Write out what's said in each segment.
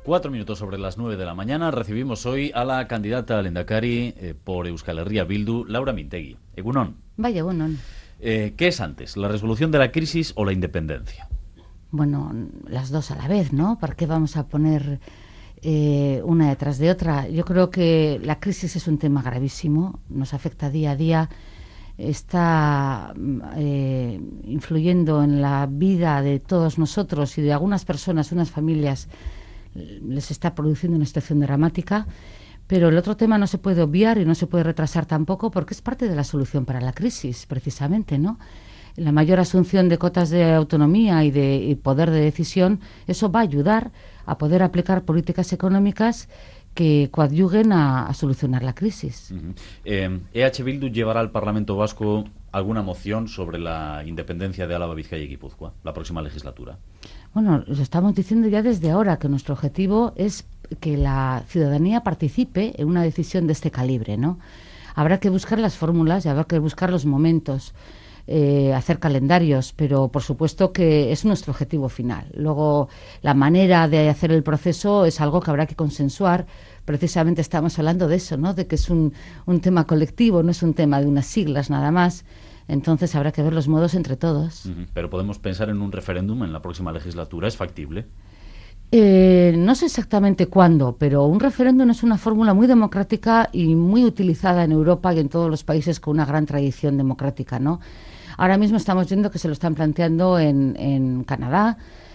4 minutos sobre las 9 de la mañana. Recibimos hoy a la candidata al Lehendakari por Euskal Herria Bildu, Laura Mintegi. Egunon. Vaya, bueno. ¿Qué es antes, la resolución de la crisis o la independencia? Bueno, las dos a la vez, ¿no? ¿Para qué vamos a poner una detrás de otra? Yo creo que la crisis es un tema gravísimo, nos afecta día a día, está influyendo en la vida de todos nosotros y de algunas personas, unas familias, les está produciendo una situación dramática. Pero el otro tema no se puede obviar y no se puede retrasar tampoco porque es parte de la solución para la crisis, precisamente, ¿no? La mayor asunción de cotas de autonomía y poder de decisión, eso va a ayudar a poder aplicar políticas económicas que coadyuguen a solucionar la crisis. EH Bildu llevará al Parlamento Vasco alguna moción sobre la independencia de Álava, Vizcaya y Guipúzcoa la próxima legislatura. Bueno, lo estamos diciendo ya desde ahora, que nuestro objetivo es que la ciudadanía participe en una decisión de este calibre, ¿no? Habrá que buscar las fórmulas y habrá que buscar los momentos, hacer calendarios, pero por supuesto que es nuestro objetivo final. Luego, la manera de hacer el proceso es algo que habrá que consensuar. Precisamente estamos hablando de eso, ¿no? De que es un tema colectivo, no es un tema de unas siglas nada más. Entonces habrá que ver los modos entre todos. Pero podemos pensar en un referéndum en la próxima legislatura. ¿Es factible? No sé exactamente cuándo, pero un referéndum es una fórmula muy democrática y muy utilizada en Europa y en todos los países con una gran tradición democrática, ¿no? Ahora mismo estamos viendo que se lo están planteando en Canadá.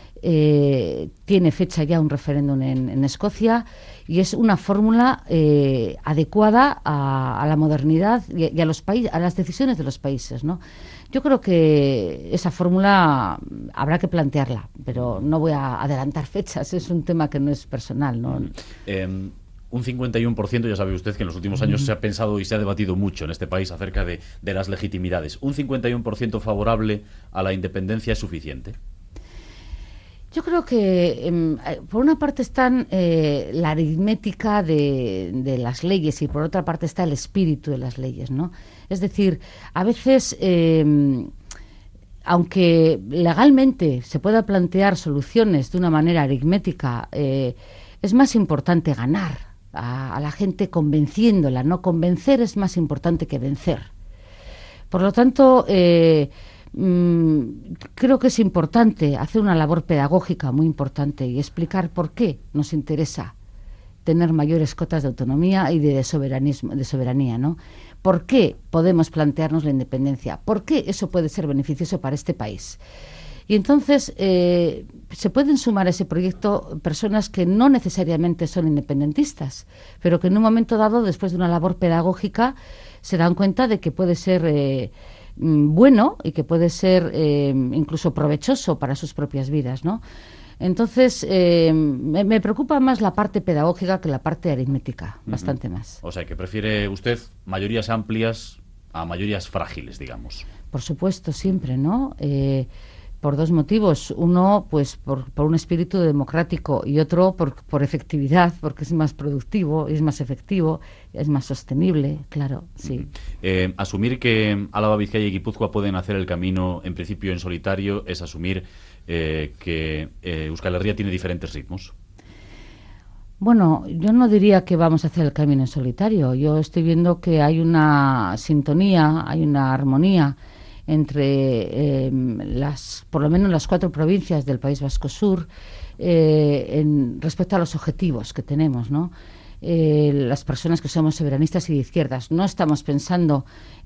Tiene fecha ya un referéndum en Escocia y es una fórmula adecuada a la modernidad y a las decisiones de los países, ¿no? Yo creo que esa fórmula habrá que plantearla, pero no voy a adelantar fechas, es un tema que no es personal, ¿no? Un 51%, ya sabe usted que en los últimos años se ha pensado y se ha debatido mucho en este país acerca de las legitimidades. ¿Un 51% favorable a la independencia es suficiente? Yo creo que por una parte están la aritmética de las leyes y por otra parte está el espíritu de las leyes, ¿no? Es decir, a veces, aunque legalmente se pueda plantear soluciones de una manera aritmética, es más importante ganar a la gente convenciéndola, ¿no? Convencer es más importante que vencer. Por lo tanto, creo que es importante hacer una labor pedagógica muy importante y explicar por qué nos interesa tener mayores cotas de autonomía y de soberanía, ¿no? ¿Por qué podemos plantearnos la independencia? ¿Por qué eso puede ser beneficioso para este país? Y entonces se pueden sumar a ese proyecto personas que no necesariamente son independentistas, pero que en un momento dado, después de una labor pedagógica, se dan cuenta de que puede ser bueno y que puede ser incluso provechoso para sus propias vidas, ¿no? Entonces, me preocupa más la parte pedagógica que la parte aritmética, bastante más. O sea, que prefiere usted mayorías amplias a mayorías frágiles, digamos. Por supuesto, siempre, ¿no? Por dos motivos. Uno, pues por un espíritu democrático y otro por efectividad, porque es más productivo, es más efectivo, es más sostenible, claro, sí. Asumir que Álava, Vizcaya y Guipúzcoa pueden hacer el camino, en principio en solitario, es asumir que Euskal Herria tiene diferentes ritmos. Bueno, yo no diría que vamos a hacer el camino en solitario. Yo estoy viendo que hay una sintonía, hay una armonía entre por lo menos las 4 provincias del País Vasco Sur respecto a los objetivos que tenemos, ¿no? Las personas que somos soberanistas y de izquierdas no estamos pensando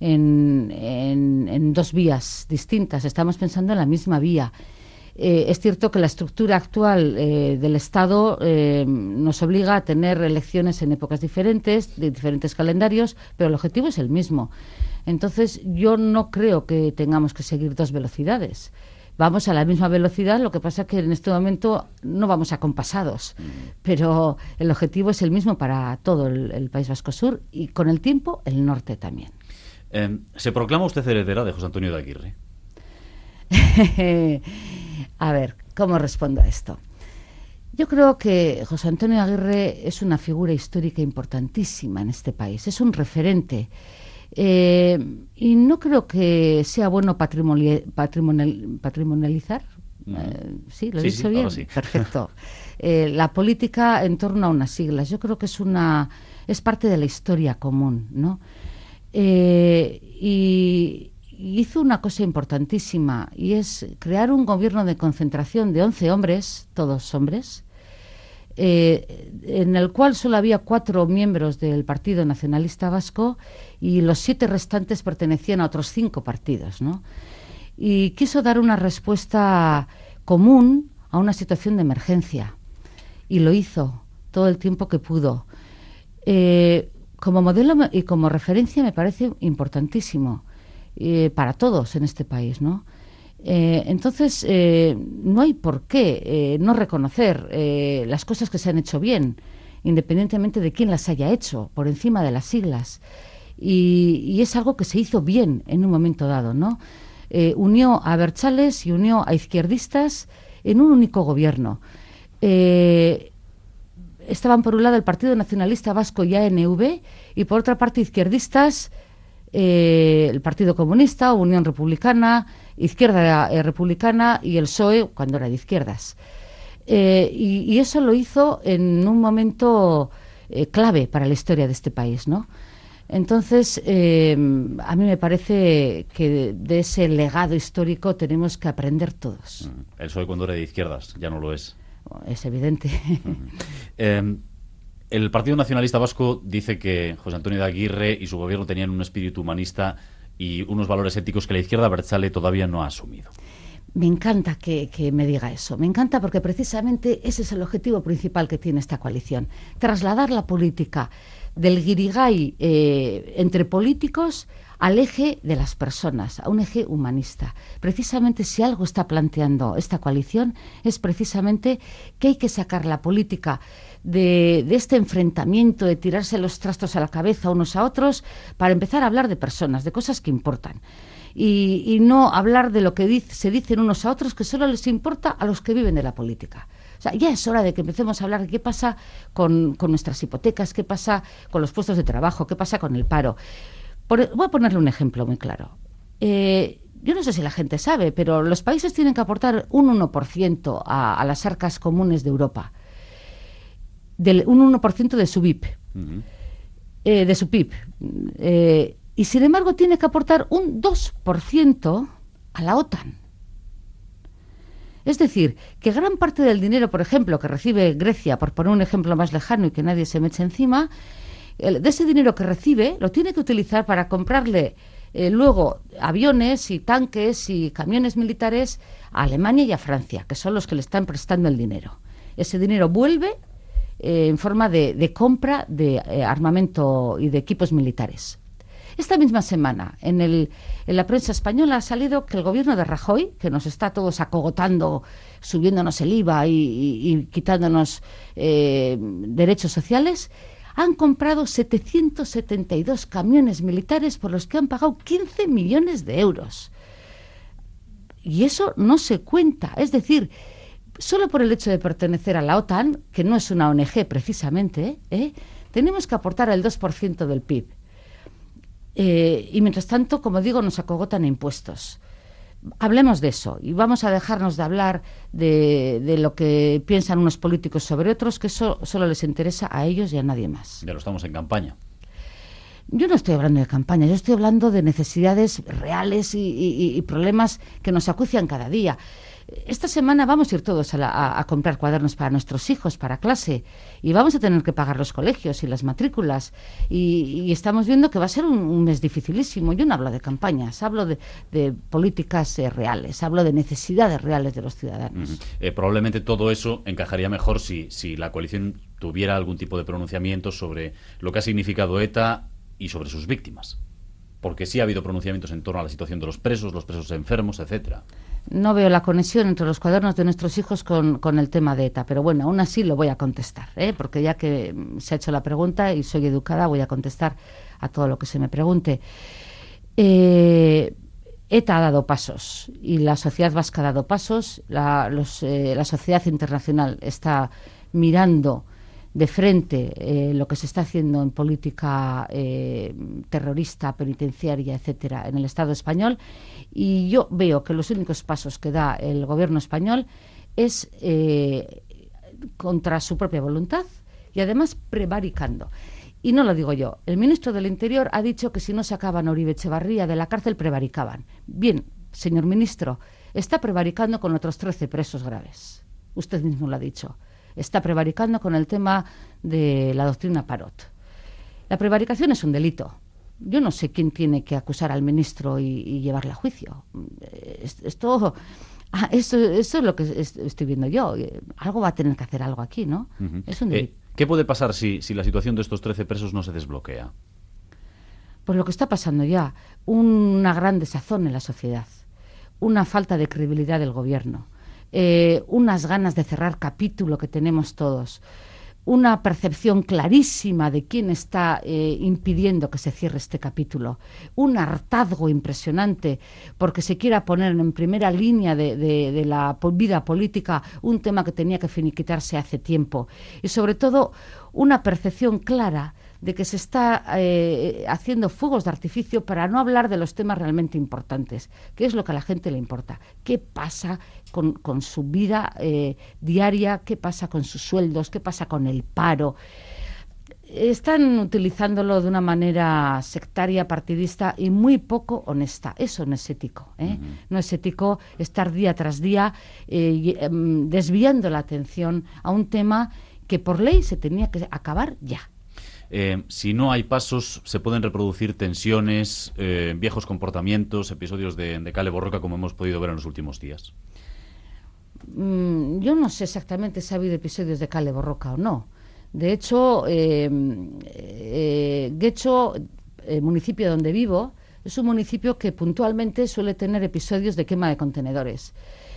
en dos vías distintas, estamos pensando en la misma vía. Es cierto que la estructura actual del Estado nos obliga a tener elecciones en épocas diferentes, de diferentes calendarios, pero el objetivo es el mismo. Entonces, yo no creo que tengamos que seguir dos velocidades. Vamos a la misma velocidad, lo que pasa que en este momento no vamos acompasados, pero el objetivo es el mismo para todo el País Vasco Sur y con el tiempo el norte también. ¿Se proclama usted heredera de José Antonio de Aguirre? A ver, ¿cómo respondo a esto? Yo creo que José Antonio Aguirre es una figura histórica importantísima en este país, es un referente. Y no creo que sea bueno patrimonializar Sí, lo he Sí, dicho sí, bien. ahora sí. Perfecto. La política en torno a unas siglas. Yo creo que es parte de la historia común, ¿no? Y hizo una cosa importantísima, y es crear un gobierno de concentración de 11 hombres, todos hombres, en el cual solo había 4 miembros del Partido Nacionalista Vasco y los 7 restantes pertenecían a otros 5 partidos, ¿no? Y quiso dar una respuesta común a una situación de emergencia, y lo hizo todo el tiempo que pudo. Como modelo y como referencia me parece importantísimo para todos en este país, ¿no? Entonces, no hay por qué no reconocer las cosas que se han hecho bien, independientemente de quién las haya hecho, por encima de las siglas. Y es algo que se hizo bien en un momento dado, ¿no? Unió a abertzales y unió a izquierdistas en un único gobierno. Estaban por un lado el Partido Nacionalista Vasco y ANV, y por otra parte izquierdistas, el Partido Comunista, Unión Republicana, Izquierda Republicana y el PSOE cuando era de izquierdas. Y eso lo hizo en un momento clave para la historia de este país, ¿no? Entonces, a mí me parece que de ese legado histórico tenemos que aprender todos. El PSOE cuando era de izquierdas, ya no lo es. Es evidente. El Partido Nacionalista Vasco dice que José Antonio de Aguirre y su gobierno tenían un espíritu humanista y unos valores éticos que la izquierda abertzale todavía no ha asumido. Me encanta que me diga eso. Me encanta porque precisamente ese es el objetivo principal que tiene esta coalición. Trasladar la política del guirigay entre políticos al eje de las personas, a un eje humanista. Precisamente si algo está planteando esta coalición es precisamente que hay que sacar la política de este enfrentamiento, de tirarse los trastos a la cabeza unos a otros, para empezar a hablar de personas, de cosas que importan. Y no hablar de lo que se dicen unos a otros, que solo les importa a los que viven de la política. O sea, ya es hora de que empecemos a hablar de qué pasa con nuestras hipotecas, qué pasa con los puestos de trabajo, qué pasa con el paro. Voy a ponerle un ejemplo muy claro. Yo no sé si la gente sabe, pero los países tienen que aportar un 1% a las arcas comunes de Europa. Un 1% de su BIP. De su PIB. Y sin embargo tiene que aportar un 2% a la OTAN. Es decir, que gran parte del dinero, por ejemplo, que recibe Grecia, por poner un ejemplo más lejano y que nadie se me eche encima, de ese dinero que recibe lo tiene que utilizar para comprarle luego aviones y tanques y camiones militares a Alemania y a Francia, que son los que le están prestando el dinero. Ese dinero vuelve en forma de compra de armamento y de equipos militares. Esta misma semana, en la prensa española ha salido que el gobierno de Rajoy, que nos está todos acogotando, subiéndonos el IVA y quitándonos derechos sociales, han comprado 772 camiones militares por los que han pagado 15 millones de euros. Y eso no se cuenta. Es decir, solo por el hecho de pertenecer a la OTAN, que no es una ONG precisamente, tenemos que aportar el 2% del PIB. Y mientras tanto, como digo, nos acogotan a impuestos. Hablemos de eso y vamos a dejarnos de hablar de lo que piensan unos políticos sobre otros, que eso solo les interesa a ellos y a nadie más. Ya lo estamos en campaña. Yo no estoy hablando de campaña, yo estoy hablando de necesidades reales y problemas que nos acucian cada día. Esta semana vamos a ir todos a comprar cuadernos para nuestros hijos, para clase, y vamos a tener que pagar los colegios y las matrículas, y estamos viendo que va a ser un mes dificilísimo. Yo no hablo de campañas, hablo de políticas reales, hablo de necesidades reales de los ciudadanos. Probablemente todo eso encajaría mejor si la coalición tuviera algún tipo de pronunciamiento sobre lo que ha significado ETA y sobre sus víctimas. Porque sí ha habido pronunciamientos en torno a la situación de los presos enfermos, etcétera. No veo la conexión entre los cuadernos de nuestros hijos con el tema de ETA, pero bueno, aún así lo voy a contestar, porque ya que se ha hecho la pregunta y soy educada, voy a contestar a todo lo que se me pregunte. ETA ha dado pasos y la sociedad vasca ha dado pasos, la sociedad internacional está mirando de frente lo que se está haciendo en política terrorista, penitenciaria, etcétera, en el Estado español, y yo veo que los únicos pasos que da el gobierno español es contra su propia voluntad y además prevaricando. Y no lo digo yo, el ministro del Interior ha dicho que si no sacaban a Uribe Etxebarria de la cárcel prevaricaban. Bien, señor ministro, está prevaricando con otros 13 presos graves. Usted mismo lo ha dicho. Está prevaricando con el tema de la doctrina Parot. La prevaricación es un delito. Yo no sé quién tiene que acusar al ministro y llevarle a juicio. Esto es lo que estoy viendo yo. Algo va a tener que hacer algo aquí, ¿no? Es un delito. ¿Qué puede pasar si la situación de estos 13 presos no se desbloquea? Pues lo que está pasando ya, una gran desazón en la sociedad, una falta de credibilidad del gobierno, unas ganas de cerrar capítulo que tenemos todos, una percepción clarísima de quién está impidiendo que se cierre este capítulo, un hartazgo impresionante porque se quiera poner en primera línea de la vida política un tema que tenía que finiquitarse hace tiempo, y sobre todo una percepción clara de que se está haciendo fuegos de artificio para no hablar de los temas realmente importantes, que es lo que a la gente le importa. ¿Qué pasa con su vida diaria? ¿Qué pasa con sus sueldos? ¿Qué pasa con el paro? Están utilizándolo de una manera sectaria, partidista y muy poco honesta. Eso no es ético, ¿eh? No es ético estar día tras día desviando la atención a un tema que por ley se tenía que acabar ya. Si no hay pasos, se pueden reproducir tensiones, viejos comportamientos, episodios de Kale Borroka, como hemos podido ver en los últimos días. Yo no sé exactamente si ha habido episodios de Kale Borroka o no. De hecho, Getxo, el municipio donde vivo, es un municipio que puntualmente suele tener episodios de quema de contenedores.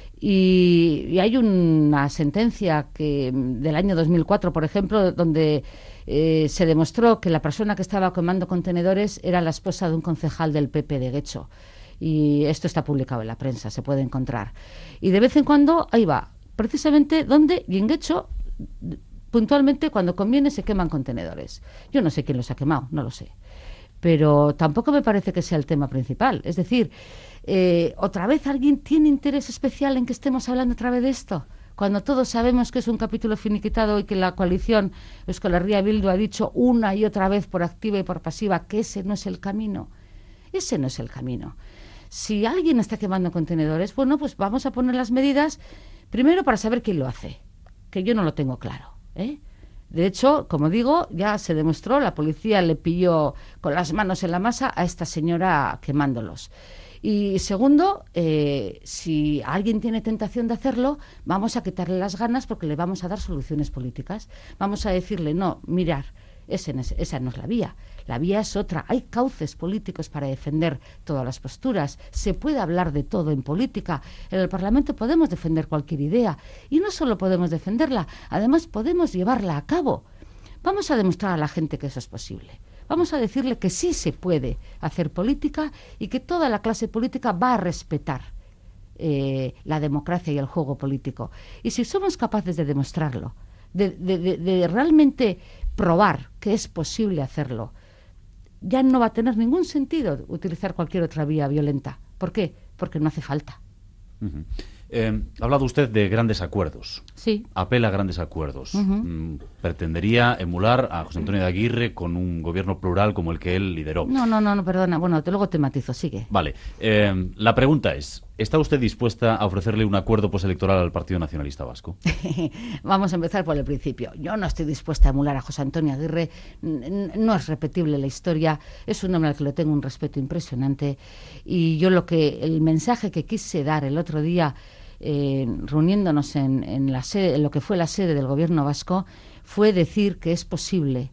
Y hay una sentencia del año 2004, por ejemplo, donde se demostró que la persona que estaba quemando contenedores era la esposa de un concejal del PP de Getxo. Y esto está publicado en la prensa, se puede encontrar. Y de vez en cuando, ahí va, precisamente donde, y en Getxo, puntualmente cuando conviene se queman contenedores. Yo no sé quién los ha quemado, no lo sé. Pero tampoco me parece que sea el tema principal. Es decir, ¿otra vez alguien tiene interés especial en que estemos hablando otra vez de esto? Cuando todos sabemos que es un capítulo finiquitado y que la coalición Euskal Herria Bildu ha dicho una y otra vez por activa y por pasiva que ese no es el camino. Ese no es el camino. Si alguien está quemando contenedores, bueno, pues vamos a poner las medidas primero para saber quién lo hace, que yo no lo tengo claro, ¿eh? De hecho, como digo, ya se demostró, la policía le pilló con las manos en la masa a esta señora quemándolos. Y segundo, si alguien tiene tentación de hacerlo, vamos a quitarle las ganas porque le vamos a dar soluciones políticas. Vamos a decirle, no, mirar, esa no es la vía. La vía es otra. Hay cauces políticos para defender todas las posturas. Se puede hablar de todo en política. En el Parlamento podemos defender cualquier idea. Y no solo podemos defenderla, además podemos llevarla a cabo. Vamos a demostrar a la gente que eso es posible. Vamos a decirle que sí se puede hacer política y que toda la clase política va a respetar la democracia y el juego político. Y si somos capaces de demostrarlo, de realmente probar que es posible hacerlo, ya no va a tener ningún sentido utilizar cualquier otra vía violenta. ¿Por qué? Porque no hace falta. Ha hablado usted de grandes acuerdos. Sí. Apela a grandes acuerdos. Pretendería emular a José Antonio de Aguirre con un gobierno plural como el que él lideró. No, perdona. Bueno, luego te matizo, sigue. Vale. La pregunta es, ¿está usted dispuesta a ofrecerle un acuerdo postelectoral al Partido Nacionalista Vasco? Vamos a empezar por el principio. Yo no estoy dispuesta a emular a José Antonio Aguirre. No es repetible la historia. Es un hombre al que le tengo un respeto impresionante. Y yo el mensaje que quise dar el otro día, reuniéndonos en lo que fue la sede del gobierno vasco, fue decir que es posible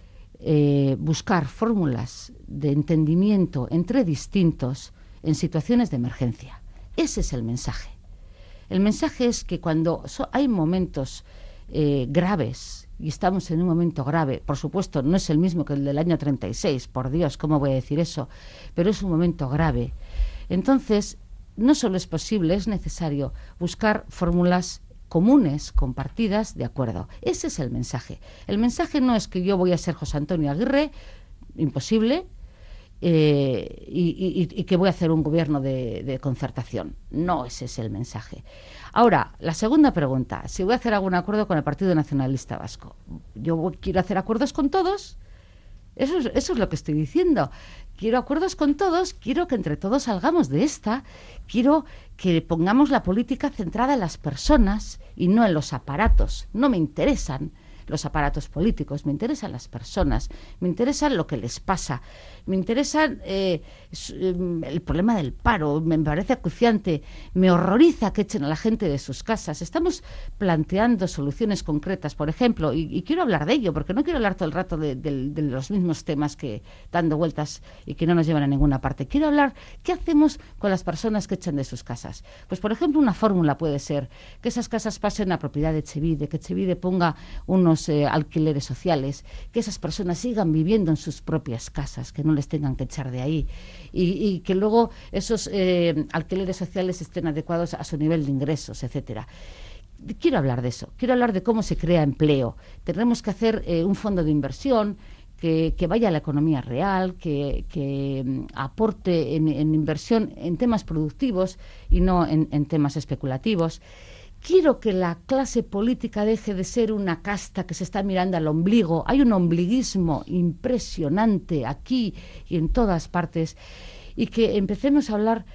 buscar fórmulas de entendimiento entre distintos en situaciones de emergencia. Ese es el mensaje. El mensaje es que cuando hay momentos graves, y estamos en un momento grave, por supuesto no es el mismo que el del año 36, por Dios, ¿cómo voy a decir eso? Pero es un momento grave. Entonces, no solo es posible, es necesario buscar fórmulas comunes, compartidas, de acuerdo. Ese es el mensaje. El mensaje no es que yo voy a ser José Antonio Aguirre, imposible, y que voy a hacer un gobierno de concertación. No, ese es el mensaje. Ahora, la segunda pregunta, si voy a hacer algún acuerdo con el Partido Nacionalista Vasco. Yo quiero hacer acuerdos con todos. Eso es lo que estoy diciendo. Quiero acuerdos con todos, quiero que entre todos salgamos de esta, quiero que pongamos la política centrada en las personas y no en los aparatos. No me interesan los aparatos políticos, me interesan las personas, me interesa lo que les pasa, me interesa el problema del paro, me parece acuciante, me horroriza que echen a la gente de sus casas. Estamos planteando soluciones concretas, por ejemplo, y quiero hablar de ello, porque no quiero hablar todo el rato de los mismos temas que dando vueltas y que no nos llevan a ninguna parte. Quiero hablar, ¿qué hacemos con las personas que echan de sus casas? Pues, por ejemplo, una fórmula puede ser que esas casas pasen a propiedad de Etxebide, que Etxebide ponga unos alquileres sociales, que esas personas sigan viviendo en sus propias casas, que no les tengan que echar de ahí, y que luego esos alquileres sociales estén adecuados a su nivel de ingresos, etcétera. Quiero hablar de eso, quiero hablar de cómo se crea empleo. Tenemos que hacer un fondo de inversión que vaya a la economía real, que aporte en inversión en temas productivos y no en temas especulativos. Quiero que la clase política deje de ser una casta que se está mirando al ombligo. Hay un ombliguismo impresionante aquí y en todas partes. Y que empecemos a hablar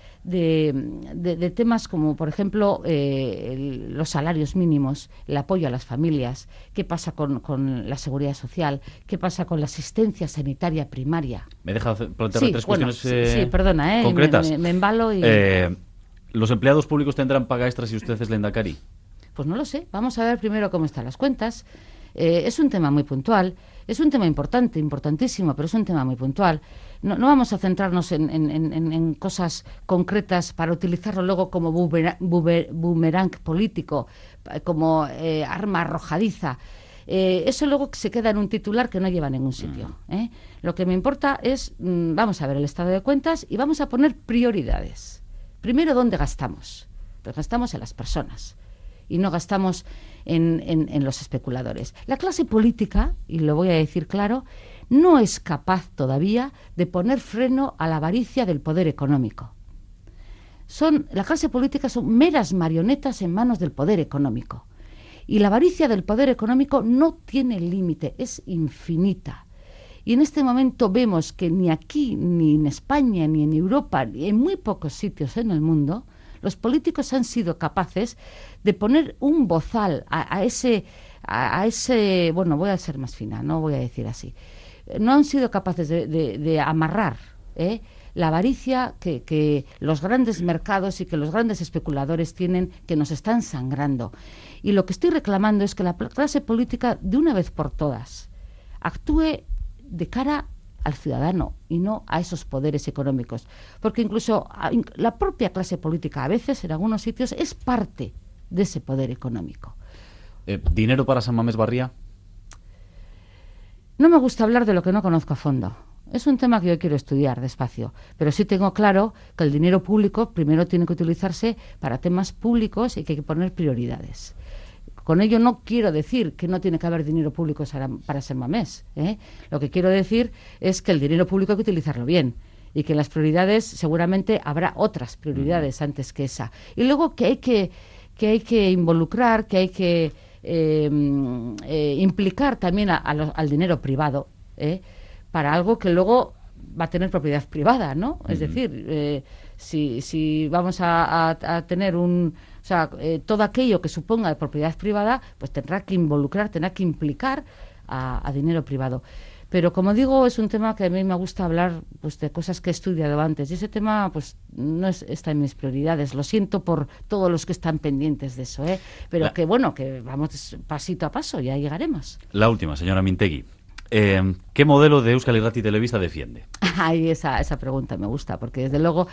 de temas como, por ejemplo, los salarios mínimos, el apoyo a las familias, qué pasa con la seguridad social, qué pasa con la asistencia sanitaria primaria. ¿Me deja plantearle tres cuestiones sí, perdona, concretas? Me embalo y... ¿Los empleados públicos tendrán paga extra si usted es lehendakari? Pues no lo sé. Vamos a ver primero cómo están las cuentas. Es un tema muy puntual, es un tema importante, importantísimo, pero es un tema muy puntual. No vamos a centrarnos en cosas concretas para utilizarlo luego como boomerang político, como arma arrojadiza. Eso luego se queda en un titular que no lleva a ningún sitio. Lo que me importa es, vamos a ver el estado de cuentas y vamos a poner prioridades. Primero, ¿dónde gastamos? Pues gastamos en las personas y no gastamos en los especuladores. La clase política, y lo voy a decir claro, no es capaz todavía de poner freno a la avaricia del poder económico. La clase política son meras marionetas en manos del poder económico. Y la avaricia del poder económico no tiene límite, es infinita. Y en este momento vemos que ni aquí, ni en España, ni en Europa, ni en muy pocos sitios en el mundo, los políticos han sido capaces de poner un bozal a ese, bueno, voy a ser más fina, no voy a decir así. No han sido capaces de amarrar la avaricia que los grandes mercados y que los grandes especuladores tienen, que nos están sangrando. Y lo que estoy reclamando es que la clase política, de una vez por todas, actúe de cara al ciudadano y no a esos poderes económicos, porque incluso la propia clase política a veces en algunos sitios es parte de ese poder económico. ¿Dinero para San Mamés Barria? No me gusta hablar de lo que no conozco a fondo. Es un tema que yo quiero estudiar despacio, pero sí tengo claro que el dinero público primero tiene que utilizarse para temas públicos y que hay que poner prioridades. Con ello no quiero decir que no tiene que haber dinero público para San Mamés. Lo que quiero decir es que el dinero público hay que utilizarlo bien y que las prioridades seguramente habrá otras prioridades antes que esa. Y luego que hay que involucrar, que hay que implicar también al dinero privado para algo que luego va a tener propiedad privada, ¿no? Es decir, si vamos a tener todo aquello que suponga de propiedad privada, pues tendrá que involucrar, tendrá que implicar a dinero privado. Pero como digo, es un tema que a mí me gusta hablar, pues, de cosas que he estudiado antes, y ese tema pues no está en mis prioridades. Lo siento por todos los que están pendientes de eso, pero que vamos pasito a paso, ya llegaremos. La última, señora Mintegui. ¿Qué modelo de Euskal Irrati Telebista defiende? Ay, esa pregunta me gusta, porque desde luego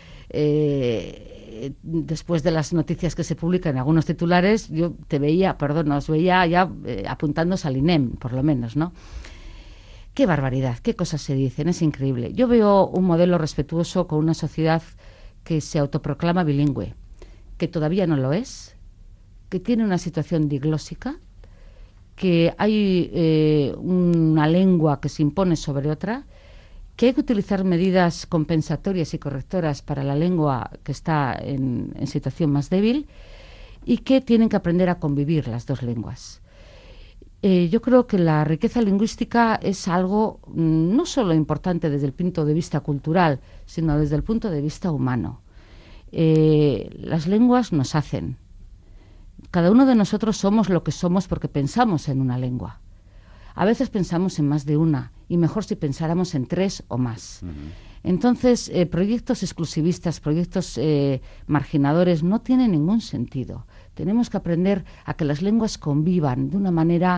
después de las noticias que se publican en algunos titulares, yo os veía ya apuntándose al INEM, por lo menos, ¿no? Qué barbaridad, qué cosas se dicen, es increíble. Yo veo un modelo respetuoso con una sociedad que se autoproclama bilingüe, que todavía no lo es, que tiene una situación diglósica, que hay una lengua que se impone sobre otra, que hay que utilizar medidas compensatorias y correctoras para la lengua que está en situación más débil y que tienen que aprender a convivir las dos lenguas. Yo creo que la riqueza lingüística es algo no solo importante desde el punto de vista cultural, sino desde el punto de vista humano. Las lenguas nos hacen. Cada uno de nosotros somos lo que somos porque pensamos en una lengua. A veces pensamos en más de una, y mejor si pensáramos en 3 o más. Entonces, proyectos exclusivistas, proyectos marginadores no tienen ningún sentido. Tenemos que aprender a que las lenguas convivan de una manera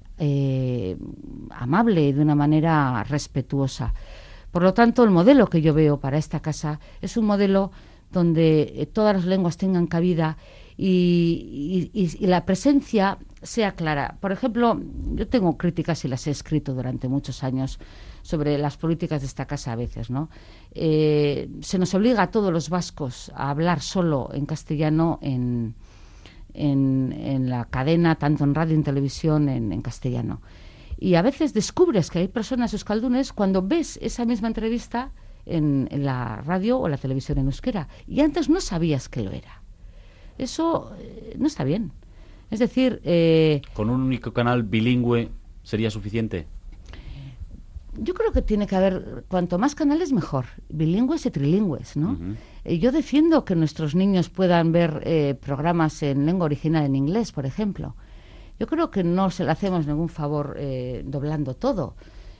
amable y de una manera respetuosa. Por lo tanto, el modelo que yo veo para esta casa es un modelo donde todas las lenguas tengan cabida y la presencia sea clara. Por ejemplo, yo tengo críticas y las he escrito durante muchos años sobre las políticas de esta casa a veces, ¿no? Se nos obliga a todos los vascos a hablar solo en castellano en la cadena, tanto en radio y en televisión, en castellano. Y a veces descubres que hay personas euskaldunes cuando ves esa misma entrevista en la radio o la televisión en euskera, y antes no sabías que lo era. Eso no está bien. Es decir... ¿Con un único canal bilingüe sería suficiente? Yo creo que tiene que haber, cuanto más canales mejor, bilingües y trilingües, ¿no? Yo defiendo que nuestros niños puedan ver programas en lengua original en inglés, por ejemplo. Yo creo que no se le hacemos ningún favor doblando todo.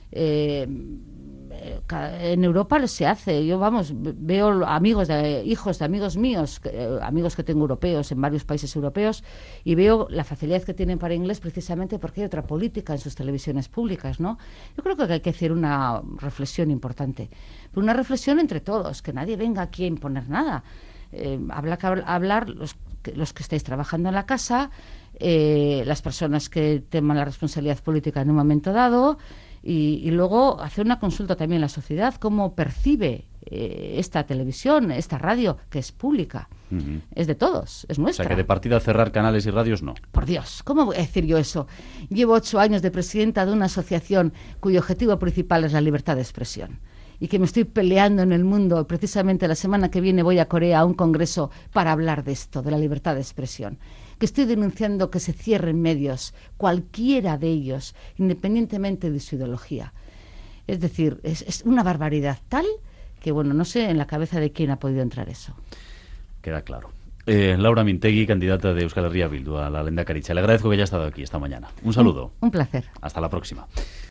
En Europa se hace. Yo, veo hijos de amigos míos, amigos que tengo europeos en varios países europeos, y veo la facilidad que tienen para inglés precisamente porque hay otra política en sus televisiones públicas, ¿no? Yo creo que hay que hacer una reflexión importante, pero una reflexión entre todos, que nadie venga aquí a imponer nada. Hablar los que estáis trabajando en la casa, las personas que tengan la responsabilidad política en un momento dado, y luego hacer una consulta también a la sociedad, cómo percibe esta televisión, esta radio, que es pública. Es de todos, es nuestra. O sea, que de partida cerrar canales y radios no. Por Dios, ¿cómo voy a decir yo eso? Llevo 8 años de presidenta de una asociación cuyo objetivo principal es la libertad de expresión, y que me estoy peleando en el mundo. Precisamente la semana que viene voy a Corea a un congreso para hablar de esto, de la libertad de expresión. Que estoy denunciando que se cierren medios, cualquiera de ellos, independientemente de su ideología. Es decir, es una barbaridad tal que, bueno, no sé en la cabeza de quién ha podido entrar eso. Queda claro. Laura Mintegi, candidata de Euskal Herria Bildu a la Lehendakaritza. Le agradezco que haya estado aquí esta mañana. Un saludo. Un placer. Hasta la próxima.